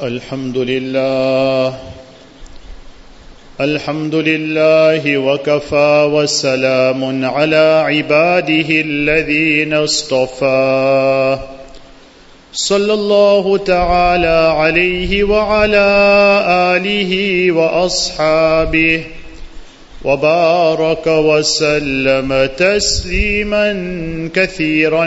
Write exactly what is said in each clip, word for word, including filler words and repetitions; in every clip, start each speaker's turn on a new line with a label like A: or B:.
A: الحمد لله الحمد لله وكفى وسلام على عباده الذين اصطفى صلى الله تعالى عليه وعلى آله وأصحابه وبارك وسلم تسليما كثيرا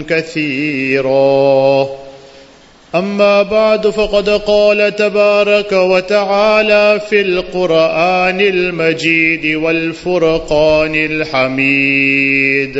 A: كثيرا. أما بعد، فقد قال تبارك وتعالى في القرآن المجيد والفرقان الحميد: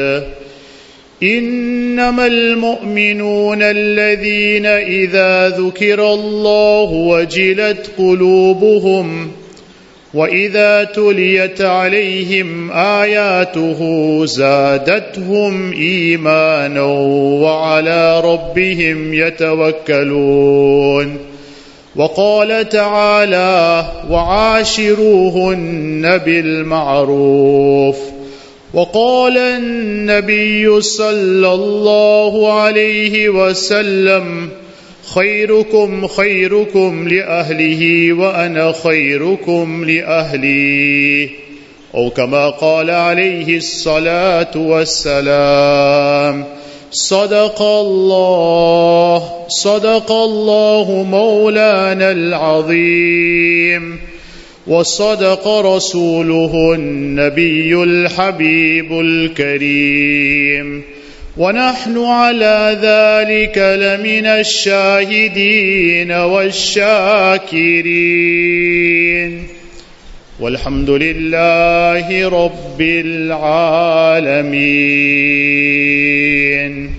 A: إنما المؤمنون الذين إذا ذكر الله وجلت قلوبهم وإذا تليت عليهم آياته زادتهم إيمانا وعلى ربهم يتوكلون. وقال تعالى: وعاشروهن بالمعروف. وقال النبي صلى الله عليه وسلم: خيركم خيركم لأهله وأنا خيركم لأهلي، أو كما قال عليه الصلاة والسلام. صدق الله صدق الله مولانا العظيم، وصدق رسوله النبي الحبيب الكريم، ونحن على ذلك لمن الشاهدين والشاكرين، والحمد لله رب العالمين.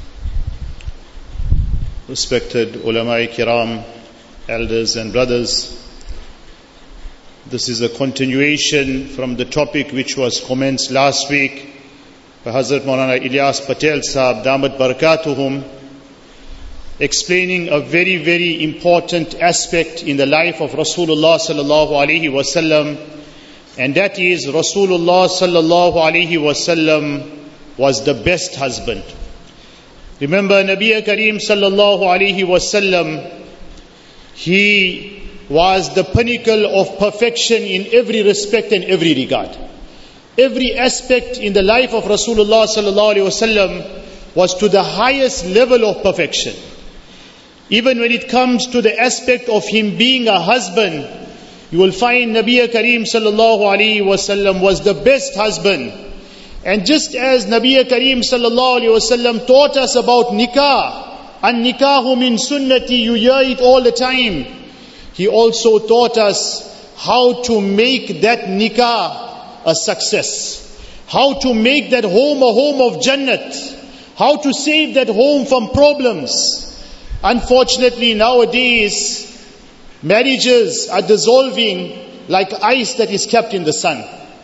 A: Respected ulama kiram, elders and brothers, this is a continuation from the topic which was commenced last week by Hazrat Maulana Ilyas Patel Sahab Damat Barakatuhum, explaining a very very important aspect in the life of Rasulullah sallallahu alaihi wasallam, and that is Rasulullah sallallahu alaihi wasallam was the best husband. Remember, Nabi Kareem sallallahu alaihi wasallam, he was the pinnacle of perfection in every respect and every regard. Every aspect in the life of Rasulullah sallallahu alaihi wasallam was to the highest level of perfection. Even when it comes to the aspect of him being a husband, you will find Nabi Kareem sallallahu alaihi wasallam was the best husband. And just as Nabi Kareem sallallahu alaihi wasallam taught us about nikah, and nikahu min sunnati, you hear it all the time, he also taught us how to make that nikah a success, how to make that home a home of Jannat, how to save that home from problems. Unfortunately, nowadays, marriages are dissolving like ice that is kept in the sun.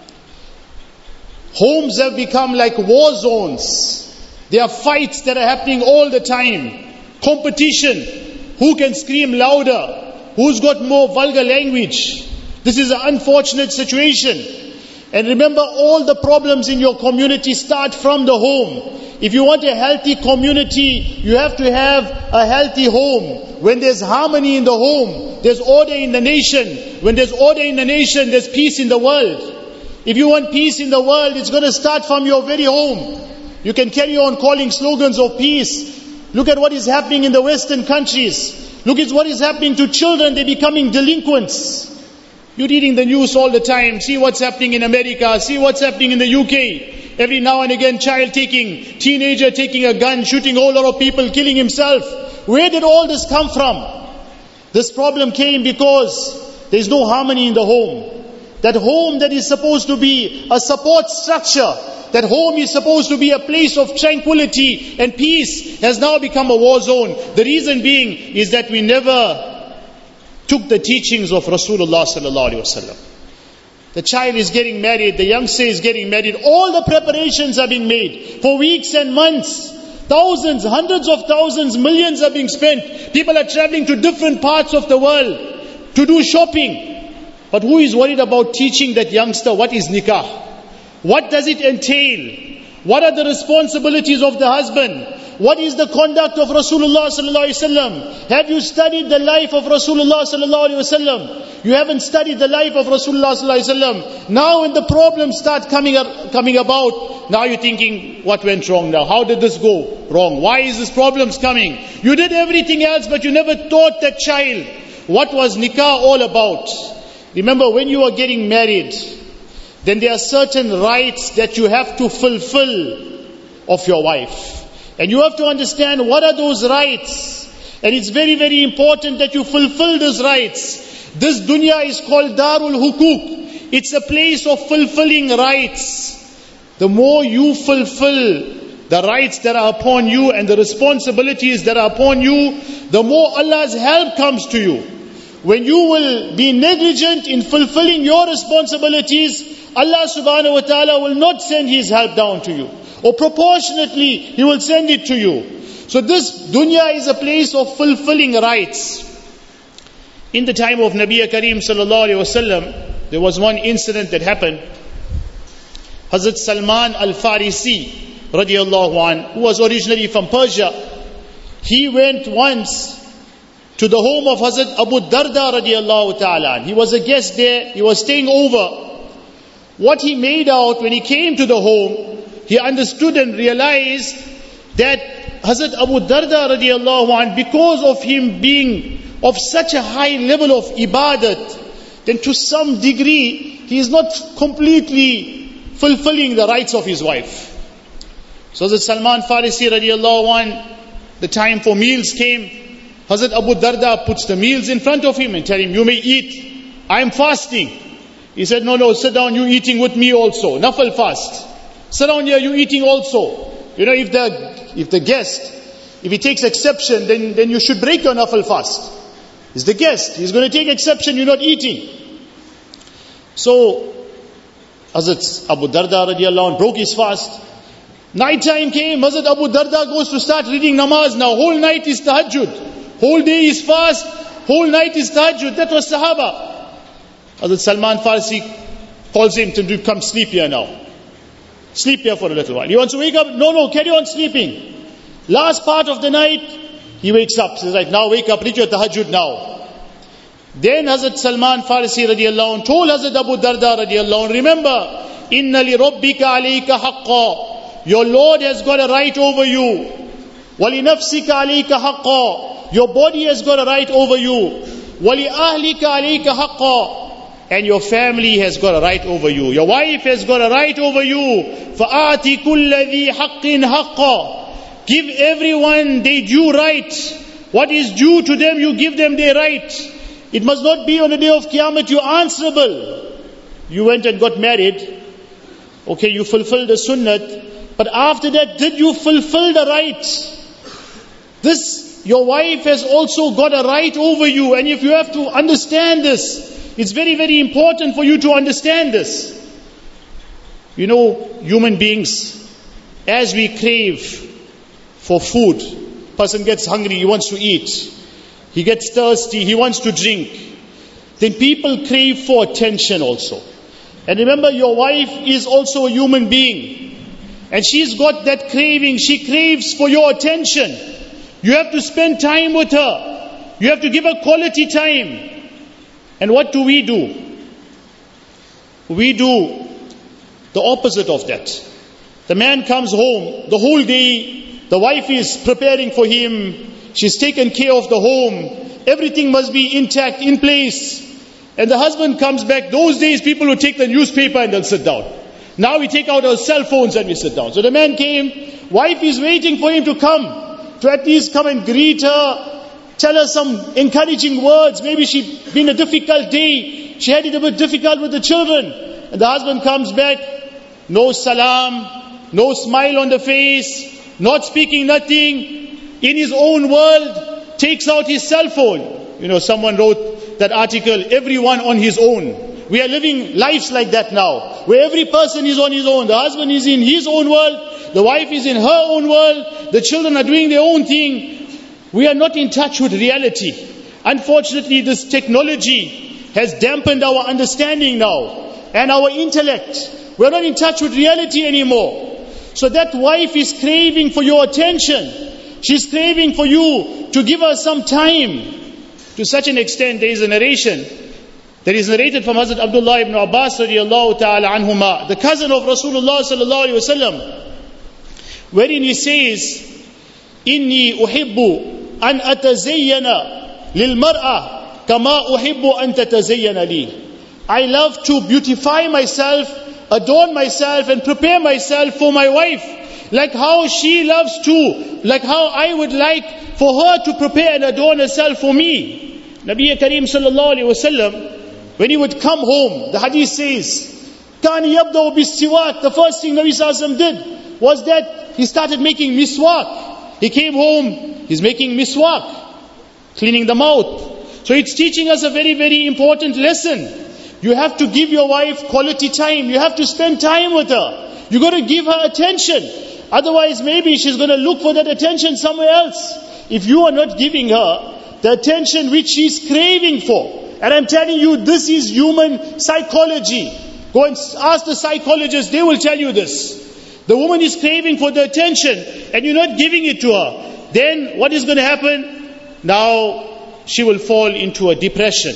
A: Homes have become like war zones. There are fights that are happening all the time. Competition. Who can scream louder? Who's got more vulgar language? This is an unfortunate situation. And remember, all the problems in your community start from the home. If you want a healthy community, you have to have a healthy home. When there's harmony in the home, there's order in the nation. When there's order in the nation, there's peace in the world. If you want peace in the world, it's going to start from your very home. You can carry on calling slogans of peace. Look at what is happening in the Western countries. Look at what is happening to children. They're becoming delinquents. You're reading the news all the time. See what's happening in America. See what's happening in the U K. Every now and again, child taking, teenager taking a gun, shooting a whole lot of people, killing himself. Where did all this come from? This problem came because there's no harmony in the home. That home that is supposed to be a support structure, that home is supposed to be a place of tranquility and peace, has now become a war zone. The reason being is that we never took the teachings of Rasulullah sallallahu alaihi wasallam. The child is getting married, the youngster is getting married, all the preparations are being made for weeks and months. Thousands, hundreds of thousands, millions are being spent. People are traveling to different parts of the world to do shopping. But who is worried about teaching that youngster what is nikah? What does it entail? What are the responsibilities of the husband? What is the conduct of Rasulullah sallallahu alaihi wasallam? Have you studied the life of Rasulullah sallallahu alaihi wasallam? You haven't studied the life of Rasulullah sallallahu alaihi wasallam. Now when the problems start coming up, coming about, now you're thinking, what went wrong now? How did this go wrong? Why is this problems coming? You did everything else, but you never taught that child what was nikah all about. Remember, when you are getting married, then there are certain rights that you have to fulfill of your wife. And you have to understand what are those rights. And it's very, very important that you fulfill those rights. This dunya is called Darul Hukuk. It's a place of fulfilling rights. The more you fulfill the rights that are upon you and the responsibilities that are upon you, the more Allah's help comes to you. When you will be negligent in fulfilling your responsibilities, Allah subhanahu wa ta'ala will not send His help down to you. Or proportionately, He will send it to you. So this dunya is a place of fulfilling rights. In the time of Nabi Kareem sallallahu alayhi wasallam, there was one incident that happened. Hazrat Salman al-Farisi radiallahu anh, who was originally from Persia, he went once to the home of Hazrat Abu Darda radiallahu ta'ala. He was a guest there, he was staying over. What he made out when he came to the home, he understood and realized that Hazrat Abu Darda radiallahu anh, because of him being of such a high level of ibadat, then to some degree, he is not completely fulfilling the rights of his wife. So Hazrat Salman Farisi radiallahu anh, the time for meals came. Hazrat Abu Darda puts the meals in front of him and tell him, you may eat. I am fasting. He said, no, no, sit down, you eating with me also. Nafal fast. Sit down here, you eating also. You know, if the if the guest, if he takes exception, then, then you should break your nafal fast. He's the guest. He's going to take exception, you're not eating. So, Hazrat Abu Darda radiallahu anh broke his fast. Night time came, Hazrat Abu Darda goes to start reading namaz now. Whole night is tahajjud. Whole day is fast. Whole night is tahajjud. That was Sahaba. Hazrat Salman Farsi calls him to come sleep here now. Sleep here for a little while. He wants to wake up. No, no, carry on sleeping. Last part of the night, he wakes up. He's like, now wake up, read your tahajjud now. Then Hazrat Salman Farsi radiallahu anh told Hazrat Abu Darda radiallahu anh, remember, inna li rabbika alayka haqqa. Your Lord has got a right over you. Wali nafsika alayka haqqa. Your body has got a right over you. Wali ahlika alayka haqqa. And your family has got a right over you. Your wife has got a right over you. فَآتِ كُلَّ ذِي حَقٍّ حَقًّا. Give everyone their due right. What is due to them, you give them their right. It must not be on the day of Qiyamah you're answerable. You went and got married. Okay, you fulfilled the sunnat. But after that, did you fulfill the right? This, your wife has also got a right over you. And if you have to understand this, it's very, very important for you to understand this. You know, human beings, as we crave for food, person gets hungry, he wants to eat. He gets thirsty, he wants to drink. Then people crave for attention also. And remember, your wife is also a human being. And she's got that craving, she craves for your attention. You have to spend time with her. You have to give her quality time. And what do we do? We do the opposite of that. The man comes home, the whole day, the wife is preparing for him, she's taken care of the home, everything must be intact, in place. And the husband comes back. Those days people would take the newspaper and they'll sit down. Now we take out our cell phones and we sit down. So the man came, wife is waiting for him to come, to at least come and greet her, tell her some encouraging words. Maybe she'd been a difficult day. She had it a bit difficult with the children. And the husband comes back, no salam, no smile on the face, not speaking nothing, in his own world, takes out his cell phone. You know, someone wrote that article, everyone on his own. We are living lives like that now, where every person is on his own. The husband is in his own world, the wife is in her own world, the children are doing their own thing. We are not in touch with reality. Unfortunately, this technology has dampened our understanding now and our intellect. We are not in touch with reality anymore. So that wife is craving for your attention. She's craving for you to give her some time. To such an extent, there is a narration that is narrated from Hazrat Abdullah ibn Abbas radiallahu ta'ala anhuma, the cousin of Rasulullah sallallahu alayhi wa sallam, wherein he says, Inni uhibbu an atazayyana lil mar'a kama uhibbu an tatazayyana li. I love to beautify myself, adorn myself and prepare myself for my wife, like how she loves to, like how I would like for her to prepare and adorn herself for me. Nabi Kareem sallallahu alayhi wa sallam, when he would come home, the hadith says, كَانِ يَبْدَوْ بِالسِّوَاكِ, the first thing Nabi sallallahu alayhi wa sallam did was that he started making miswak. He came home, he's making miswak, cleaning the mouth. So it's teaching us a very, very important lesson. You have to give your wife quality time. You have to spend time with her. You got to give her attention. Otherwise, maybe she's going to look for that attention somewhere else. If you are not giving her the attention which she's craving for. And I'm telling you, this is human psychology. Go and ask the psychologists, they will tell you this. The woman is craving for the attention and you're not giving it to her. Then what is going to happen? Now she will fall into a depression.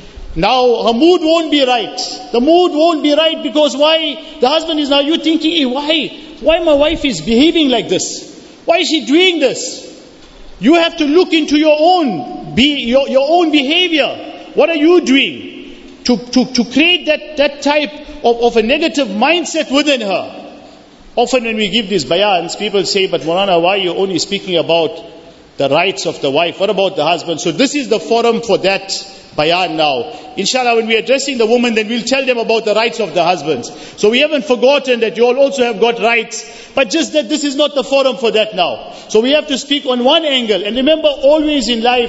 A: Now her mood won't be right. The mood won't be right because why? The husband is now, you thinking, hey, why? Why my wife is behaving like this? Why is she doing this? You have to look into your own, be, your, your own behavior. What are you doing to, to, to create that, that type of, of a negative mindset within her? Often when we give these bayans, people say, but Maulana, why are you only speaking about the rights of the wife? What about the husband? So this is the forum for that bayan now. Inshallah, when we are addressing the woman, then we'll tell them about the rights of the husbands. So we haven't forgotten that you all also have got rights, but just that this is not the forum for that now. So we have to speak on one angle. And remember, always in life,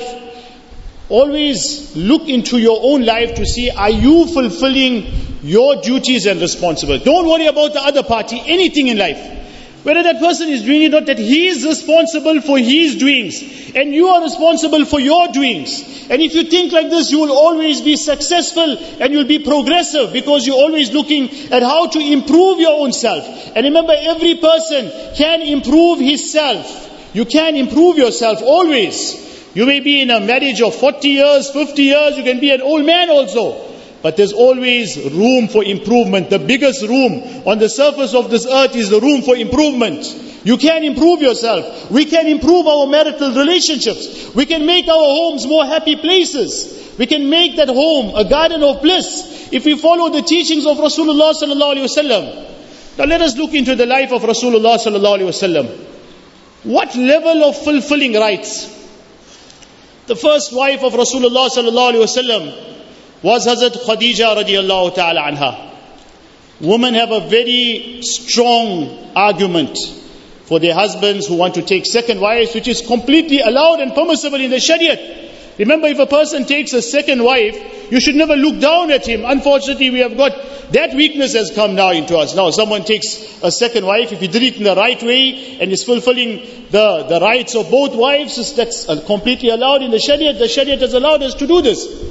A: always look into your own life to see, are you fulfilling your duties and responsibilities? Don't worry about the other party, anything in life. Whether that person is doing it or not, that he is responsible for his doings. And you are responsible for your doings. And if you think like this, you will always be successful and you'll be progressive because you're always looking at how to improve your own self. And remember, every person can improve his self. You can improve yourself always. You may be in a marriage of forty years, fifty years, you can be an old man also. But there's always room for improvement. The biggest room on the surface of this earth is the room for improvement. You can improve yourself. We can improve our marital relationships. We can make our homes more happy places. We can make that home a garden of bliss if we follow the teachings of Rasulullah sallallahu alaihi wasallam. Now let us look into the life of Rasulullah sallallahu alaihi wasallam. What level of fulfilling rights? The first wife of Rasulullah sallallahu alaihi wasallam was Hazrat Khadija radiallahu ta'ala anha. Women have a very strong argument for their husbands who want to take second wives, which is completely allowed and permissible in the Shariat. Remember, if a person takes a second wife, you should never look down at him. Unfortunately, we have got, that weakness has come now into us. Now, someone takes a second wife, if he did it in the right way and is fulfilling the, the rights of both wives, that's completely allowed in the Shariat. The Shariat has allowed us to do this.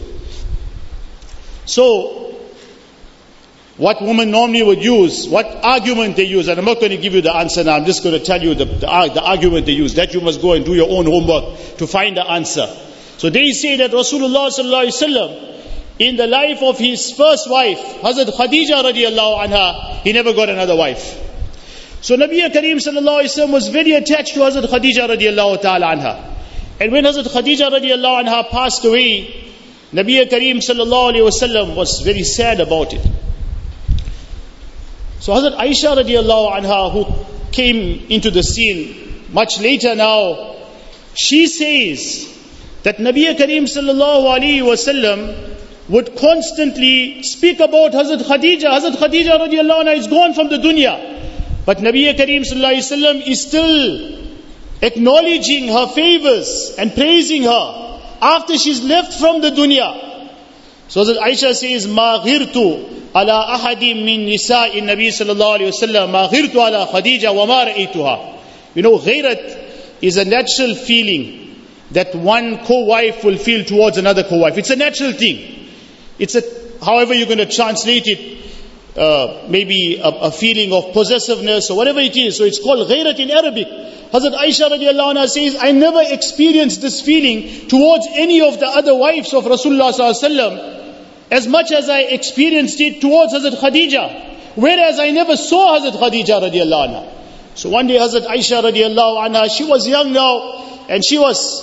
A: So, what women normally would use, what argument they use, and I'm not going to give you the answer now, I'm just going to tell you the, the, the argument they use. That you must go and do your own homework to find the answer. So they say that Rasulullah sallallahu alaihi wasallam, in the life of his first wife, Hazrat Khadija radiallahu anha, he never got another wife. So Nabi Kareem sallallahu alaihi wasallam was very attached to Hazrat Khadija radiallahu ta'ala anha. And when Hazrat Khadija radiallahu anha passed away, Nabi Kareem sallallahu alayhi wasallam was very sad about it. So Hazrat Aisha radiallahu anha, who came into the scene much later now, she says that Nabi Kareem sallallahu alayhi wasallam would constantly speak about Hazrat Khadija. Hazrat Khadija radiallahu anha is gone from the dunya. But Nabi Kareem sallallahu alayhi wasallam is still acknowledging her favors and praising her after she's left from the dunya. So Hazrat Aisha says, Ma ghirtu ala ahadi min nisa'i nabi sallallahu alayhi wa sallam, ma ghirtu ala Khadija wa ma ra'ituha. You know, ghirat is a natural feeling that one co-wife will feel towards another co-wife. It's a natural thing. It's a, however you're going to translate it. uh, maybe a, a feeling of possessiveness or whatever it is. So it's called ghairat in Arabic. Hazrat Aisha radiallahu anha says, I never experienced this feeling towards any of the other wives of Rasulullah sallallahu alaihi wasallam as much as I experienced it towards Hazrat Khadija. Whereas I never saw Hazrat Khadija radiallahu anha. So one day Hazrat Aisha radiallahu anha, she was young now, and she was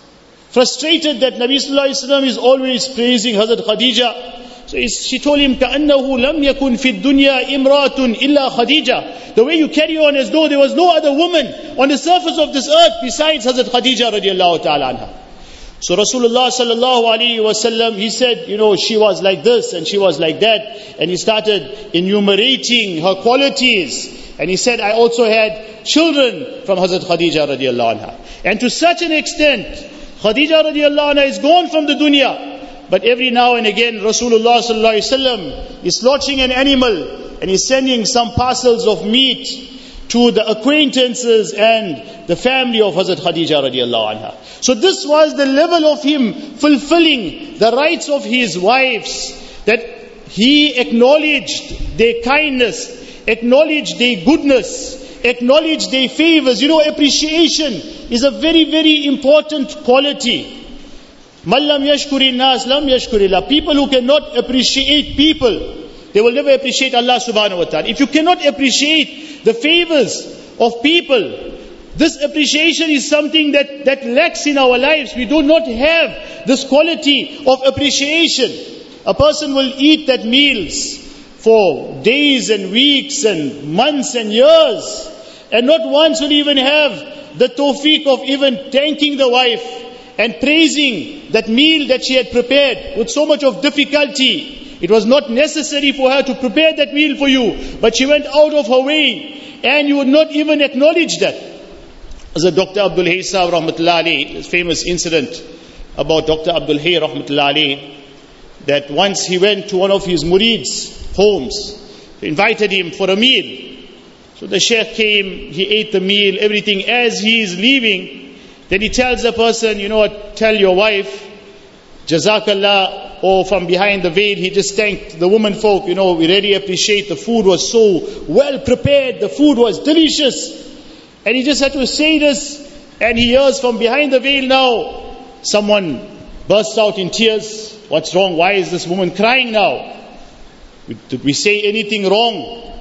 A: frustrated that Nabi sallallahu alaihi wasallam is always praising Hazrat Khadija. So she told him, كَأَنَّهُ لَمْ يَكُنْ فِي الدُّنْيَا إِمْرَأَةٌ إِلَّا خَدِيجَةٌ. The way you carry on as though there was no other woman on the surface of this earth besides Hazrat Khadija radiallahu ta'ala anha. So Rasulullah sallallahu alaihi wasallam, he said, you know, she was like this and she was like that. And he started enumerating her qualities. And he said, I also had children from Hazrat Khadija radiallahu anha. And to such an extent, Khadija radiallahu anha is gone from the dunya. But every now and again, Rasulullah sallallahu alaihi wasallam is slaughtering an animal and he's sending some parcels of meat to the acquaintances and the family of Hazrat Khadija radiallahu anha. So this was the level of him fulfilling the rights of his wives, that he acknowledged their kindness, acknowledged their goodness, acknowledged their favors. You know, appreciation is a very, very important quality. Man lam yashkuri nas lam yashkuri Allah. People who cannot appreciate people, they will never appreciate Allah subhanahu wa ta'ala. If you cannot appreciate the favors of people, this appreciation is something that, that lacks in our lives. We do not have this quality of appreciation. A person will eat that meals for days and weeks and months and years, and not once will even have the tawfiq of even thanking the wife and praising that meal that she had prepared with so much of difficulty. It was not necessary for her to prepare that meal for you, but she went out of her way, and you would not even acknowledge that. As a Doctor Abdul Hayy Sahib rahmatullah alayhi, this famous incident about Doctor Abdul Hayy rahmatullah alayhi, that once he went to one of his murids' homes, he invited him for a meal. So the Shaykh came, he ate the meal, everything. As he is leaving, then he tells the person, you know what, tell your wife, Jazakallah, or from behind the veil, he just thanked the women folk, you know, we really appreciate the food was so well prepared, the food was delicious. And he just had to say this, and he hears from behind the veil now, someone bursts out in tears. What's wrong? Why is this woman crying now? Did we say anything wrong?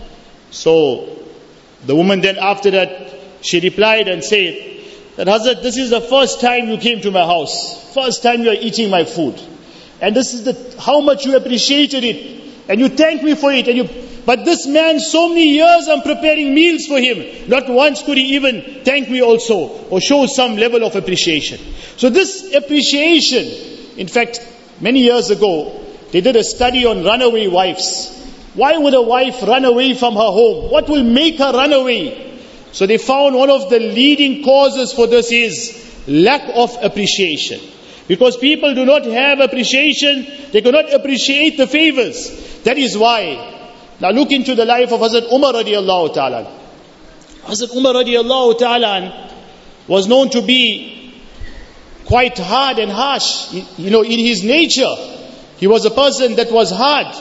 A: So the woman then after that, she replied and said, that Hazrat, this is the first time you came to my house. First time you are eating my food. And this is the how much you appreciated it. And you thanked me for it. And you, but this man, so many years I'm preparing meals for him. Not once could he even thank me also, or show some level of appreciation. So this appreciation, in fact, many years ago, they did a study on runaway wives. Why would a wife run away from her home? What will make her run away? So they found one of the leading causes for this is lack of appreciation. Because people do not have appreciation, they cannot appreciate the favors. That is why. Now look into the life of Hazrat Umar radiallahu ta'ala. Hazrat Umar radiallahu ta'ala was known to be quite hard and harsh. You know, in his nature, he was a person that was hard.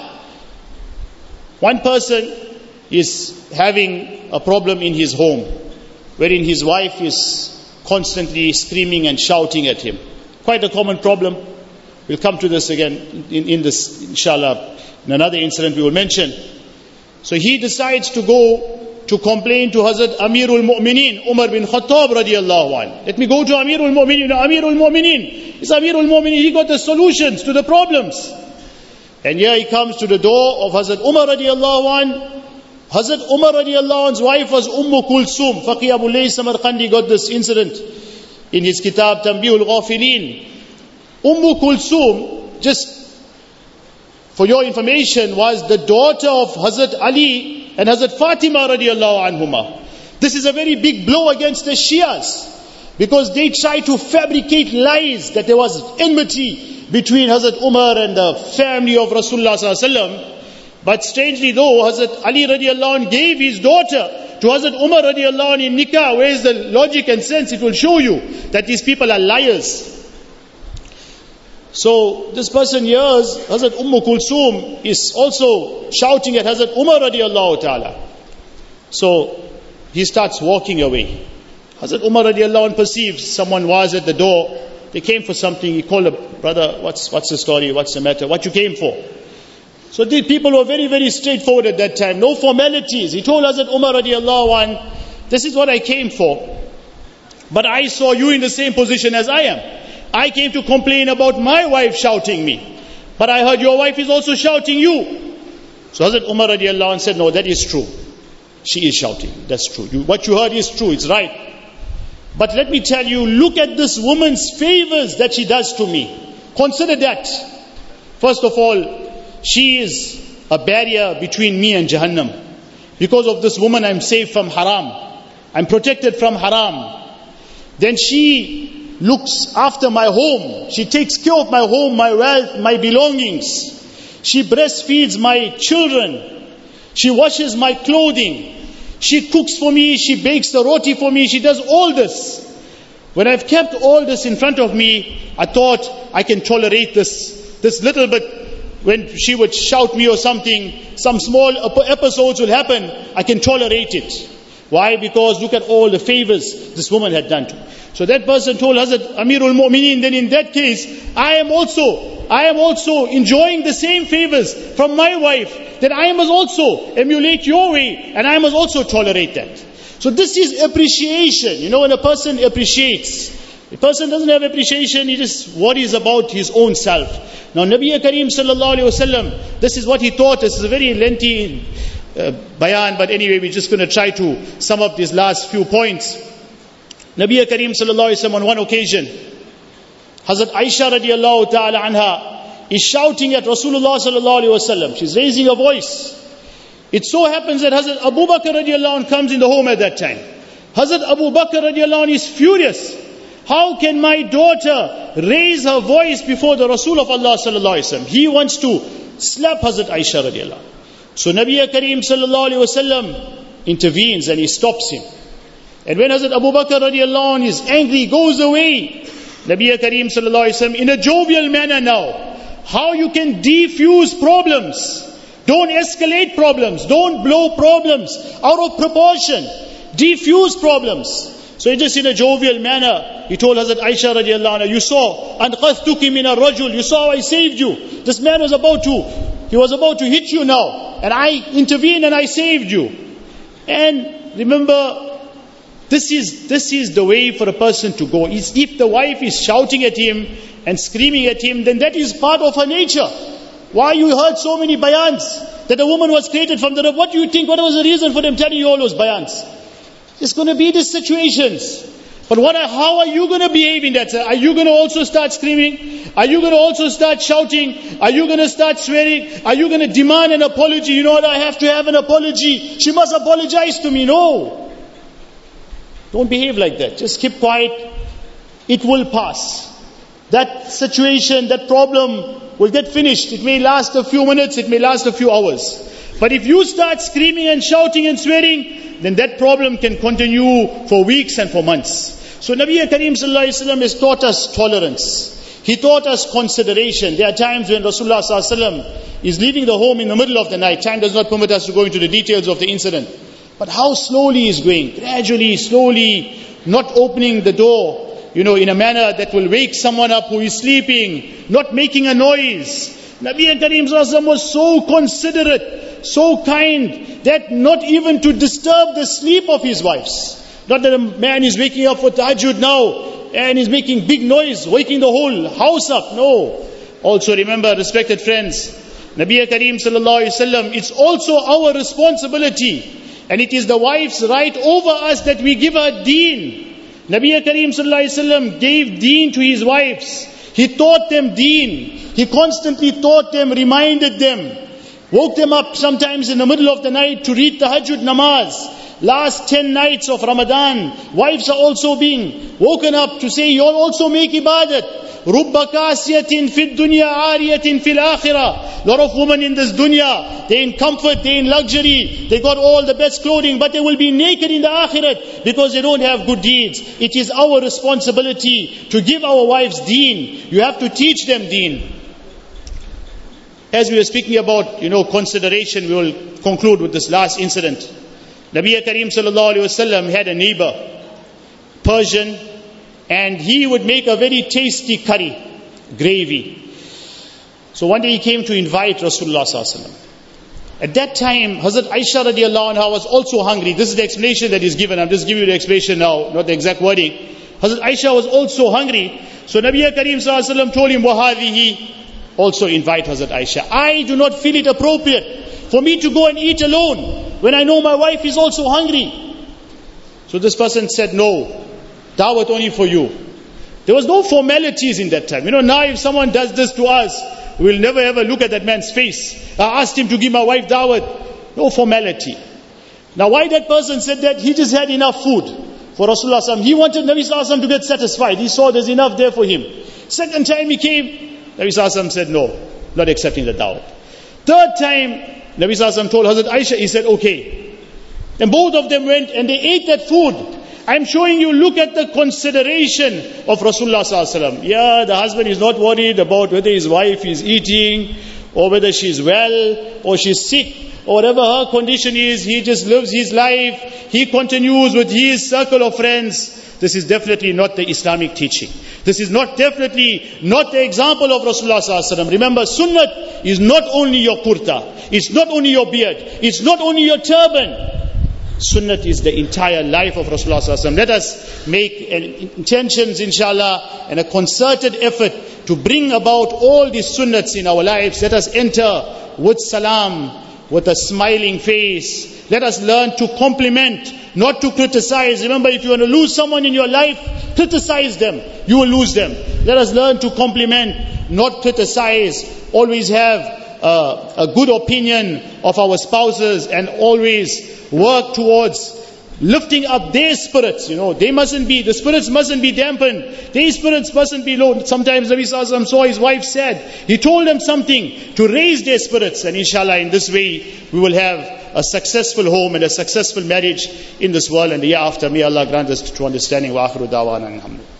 A: One person is having a problem in his home, wherein his wife is constantly screaming and shouting at him. Quite a common problem. We'll come to this again in, in this, inshallah, in another incident we will mention. So he decides to go to complain to Hazrat Amirul Mu'mineen, Umar bin Khattab radiallahu anhu. Let me go to Amirul Mu'mineen. Now, Amirul Mu'mineen, it's Amirul Mu'mineen, he got the solutions to the problems. And here he comes to the door of Hazrat Umar radiallahu anhu. Hazrat Umar radiallahu anhu's wife was Umm Kulsum. Faqih Abu Layth Samarqandi got this incident in his kitab Tanbihul Ghafilin. Umm Kulsum, just for your information, was the daughter of Hazrat Ali and Hazrat Fatima radiallahu anhuma. This is a very big blow against the Shias, because they try to fabricate lies that there was enmity between Hazrat Umar and the family of Rasulullah sallallahu alaihi wasallam. But strangely though, Hazrat Ali radiallahu anh gave his daughter to Hazrat Umar radiallahu anh in nikah. Where is the logic and sense? It will show you that these people are liars. So this person hears Hazrat Umm Kulthum is also shouting at Hazrat Umar radiallahu ta'ala. So he starts walking away. Hazrat Umar radiallahu anh perceives someone was at the door. They came for something. He called up, brother, what's what's the story? What's the matter? What you came for? So the people were very, very straightforward at that time. No formalities. He told Hazrat Umar radiallahu anh, this is what I came for. But I saw you in the same position as I am. I came to complain about my wife shouting me. But I heard your wife is also shouting you. So Hazrat Umar radiallahu anh said, no, that is true. She is shouting. That's true. You, what you heard is true. It's right. But let me tell you, look at this woman's favors that she does to me. Consider that. First of all, she is a barrier between me and Jahannam. Because of this woman, I'm safe from haram. I'm protected from haram. Then she looks after my home. She takes care of my home, my wealth, my belongings. She breastfeeds my children. She washes my clothing. She cooks for me. She bakes the roti for me. She does all this. When I've kept all this in front of me, I thought I can tolerate this, this little bit. When she would shout me or something, some small episodes will happen, I can tolerate it. Why? Because look at all the favors this woman had done to me. So that person told Hazrat Amirul Mu'mineen, then in that case, I am also, I am also enjoying the same favors from my wife, that I must also emulate your way, and I must also tolerate that. So this is appreciation. You know, when a person appreciates, a person doesn't have appreciation, he just worries about his own self. Now Nabi Kareem sallallahu alayhi wasallam, this is what he taught us. It's a very lengthy uh, bayan, but anyway, we're just going to try to sum up these last few points. Nabi Kareem sallallahu alayhi wasallam, on one occasion, Hazrat Aisha radiallahu ta'ala anha is shouting at Rasulullah sallallahu alayhi wasallam. She's raising her voice. It so happens that Hazrat Abu Bakr radiallahu anh comes in the home at that time. Hazrat Abu Bakr radiallahu anh is furious. How can my daughter raise her voice before the Rasul of Allah sallallahu alayhi wasallam? He wants to slap Hazrat Aisha radiallahu anh. So Nabi Kareem sallallahu alayhi wasallam intervenes and he stops him. And when Hazrat Abu Bakr radiallahu anh is angry, goes away. Nabi Kareem sallallahu alayhi wasallam in a jovial manner now, how you can defuse problems. Don't escalate problems. Don't blow problems out of proportion. Defuse problems. So just in a jovial manner, he told Hazrat Aisha radiallahu anha, you saw, anqadhtuki min ar-rajul, you saw I saved you. This man was about to, he was about to hit you now. And I intervened and I saved you. And remember, this is, this is the way for a person to go. If the wife is shouting at him and screaming at him, then that is part of her nature. Why you heard so many bayans that a woman was created from the rib? What do you think? What was the reason for them telling you all those bayans? It's going to be these situations. But what? Are, how are you going to behave in that? Are you going to also start screaming? Are you going to also start shouting? Are you going to start swearing? Are you going to demand an apology? You know what? I have to have an apology. She must apologize to me. No. Don't behave like that. Just keep quiet. It will pass. That situation, that problem will get finished. It may last a few minutes, it may last a few hours. But if you start screaming and shouting and swearing, then that problem can continue for weeks and for months. So Nabi Kareem sallallahu alayhi wa sallam has taught us tolerance. He taught us consideration. There are times when Rasulullah sallallahu alayhi wa sallam is leaving the home in the middle of the night. Time does not permit us to go into the details of the incident. But how slowly is going, gradually, slowly, not opening the door, you know, in a manner that will wake someone up who is sleeping, not making a noise. Nabi Kareem sallallahu alayhi wa sallam was so considerate, so kind, that not even to disturb the sleep of his wives. Not that a man is waking up for tahajjud now, and is making big noise, waking the whole house up. No. Also remember, respected friends, Nabi Kareem sallallahu alayhi wa sallam, it's also our responsibility, and it is the wife's right over us that we give her deen. Nabi Kareem sallallahu alayhi wa sallam gave deen to his wives. He taught them deen. He constantly taught them, reminded them, woke them up sometimes in the middle of the night to read tahajjud namaz. last ten nights of Ramadan, wives are also being woken up to say, you also make ibadat. رُبَّ كَاسِيَةٍ فِي الدُّنْيَا عَارِيَةٍ فِي الْآخِرَةِ. Lot of women in this dunya, they in comfort, they in luxury, they got all the best clothing, but they will be naked in the akhirat because they don't have good deeds. It is our responsibility to give our wives deen. You have to teach them deen. As we were speaking about, you know, consideration, we will conclude with this last incident. Nabi Kareem sallallahu alaihi wasallam had a neighbor, Persian, and he would make a very tasty curry, gravy. So one day he came to invite Rasulullah sallallahu alaihi wasallam. At that time, Hazrat Aisha radiallahu anha was also hungry. This is the explanation that is given. I'm just giving you the explanation now, not the exact wording. Hazrat Aisha was also hungry. So Nabi Kareem sallallahu alaihi wasallam told him, وَهَذِهِ, also invite Hazrat Aisha. I do not feel it appropriate for me to go and eat alone when I know my wife is also hungry. So this person said, no, dawat only for you. There was no formalities in that time. You know, now if someone does this to us, we'll never ever look at that man's face. I asked him to give my wife dawat. No formality. Now why that person said that? He just had enough food for Rasulullah sallallahu alaihi wasallam. He wanted Nabi sallallahu alaihi wasallam to get satisfied. He saw there's enough there for him. Second time he came, Nabi sallallahu alaihi wasallam said no, not accepting the dawat. Third time, Nabi sallallahu alaihi wasallam told Hazrat Aisha, he said okay. And both of them went and they ate that food. I'm showing you, look at the consideration of Rasulullah sallallahu alaihi wasallam. Yeah, the husband is not worried about whether his wife is eating or whether she's well or she's sick or whatever her condition is. He just lives his life. He continues with his circle of friends. This is definitely not the Islamic teaching. This is not definitely not the example of Rasulullah sallallahu alaihi wasallam. Remember, sunnat is not only your kurta. It's not only your beard. It's not only your turban. Sunnat is the entire life of Rasulullah sallallahu alaihi wasallam. Let us make intentions, inshallah, and a concerted effort to bring about all these sunnats in our lives. Let us enter with salam, with a smiling face. Let us learn to compliment, not to criticize. Remember, if you want to lose someone in your life, criticize them. You will lose them. Let us learn to compliment, not criticize. Always have uh, a good opinion of our spouses and always work towards lifting up their spirits. You know, they mustn't be, the spirits mustn't be dampened. Their spirits mustn't be low. Sometimes Nabi sallallahu alaihi wasallam saw his wife sad. He told them something to raise their spirits. And inshallah, in this way, we will have a successful home and a successful marriage in this world and the year after. May Allah grant us true understanding. Wa akhiru da'wana alhamdulillah.